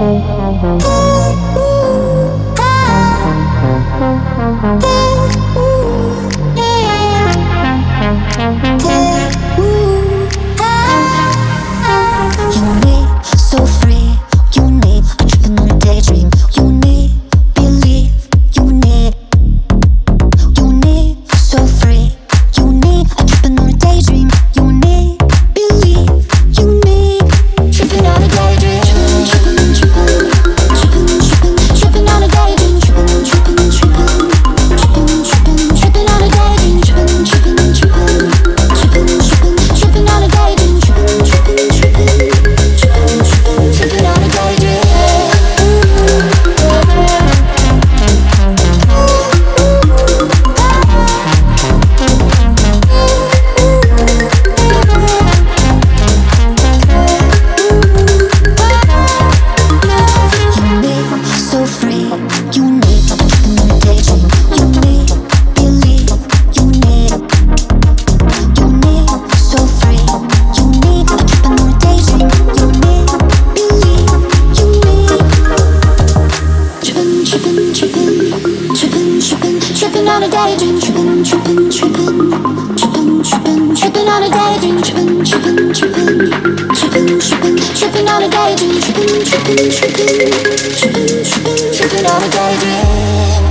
Tripping on a daydream, tripping, tripping, tripping, tripping, tripping, tripping on a daydream, tripping, tripping, tripping, tripping, tripping, tripping on a daydream, tripping, tripping, tripping, tripping, tripping, tripping on a daydream.